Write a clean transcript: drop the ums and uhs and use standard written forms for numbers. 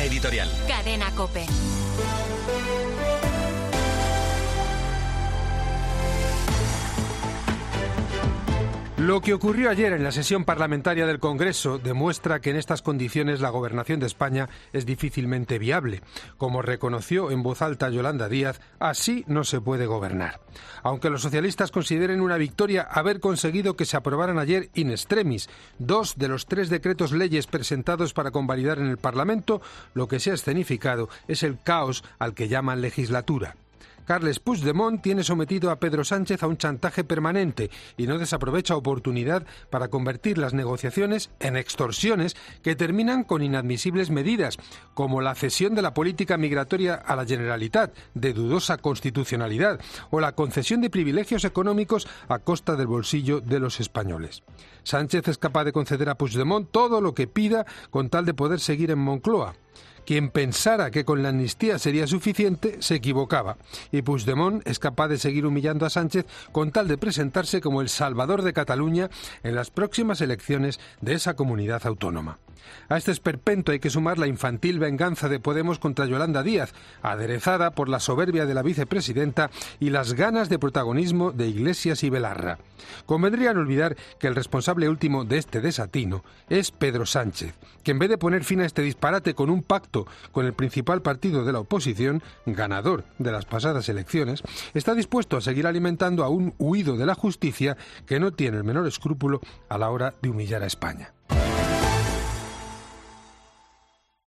Línea editorial. Cadena COPE. Lo que ocurrió ayer en la sesión parlamentaria del Congreso demuestra que en estas condiciones la gobernación de España es difícilmente viable. Como reconoció en voz alta Yolanda Díaz, así no se puede gobernar. Aunque los socialistas consideren una victoria haber conseguido que se aprobaran ayer in extremis 2 de los 3 decretos leyes presentados para convalidar en el Parlamento, lo que se ha escenificado es el caos al que llaman legislatura. Carles Puigdemont tiene sometido a Pedro Sánchez a un chantaje permanente y no desaprovecha oportunidad para convertir las negociaciones en extorsiones que terminan con inadmisibles medidas, como la cesión de la política migratoria a la Generalitat, de dudosa constitucionalidad, o la concesión de privilegios económicos a costa del bolsillo de los españoles. Sánchez es capaz de conceder a Puigdemont todo lo que pida con tal de poder seguir en Moncloa. Quien pensara que con la amnistía sería suficiente, se equivocaba. Y Puigdemont es capaz de seguir humillando a Sánchez con tal de presentarse como el salvador de Cataluña en las próximas elecciones de esa comunidad autónoma. A este esperpento hay que sumar la infantil venganza de Podemos contra Yolanda Díaz, aderezada por la soberbia de la vicepresidenta y las ganas de protagonismo de Iglesias y Belarra. Convendría no olvidar que el responsable último de este desatino es Pedro Sánchez, que en vez de poner fin a este disparate con un pacto con el principal partido de la oposición, ganador de las pasadas elecciones, está dispuesto a seguir alimentando a un huido de la justicia que no tiene el menor escrúpulo a la hora de humillar a España.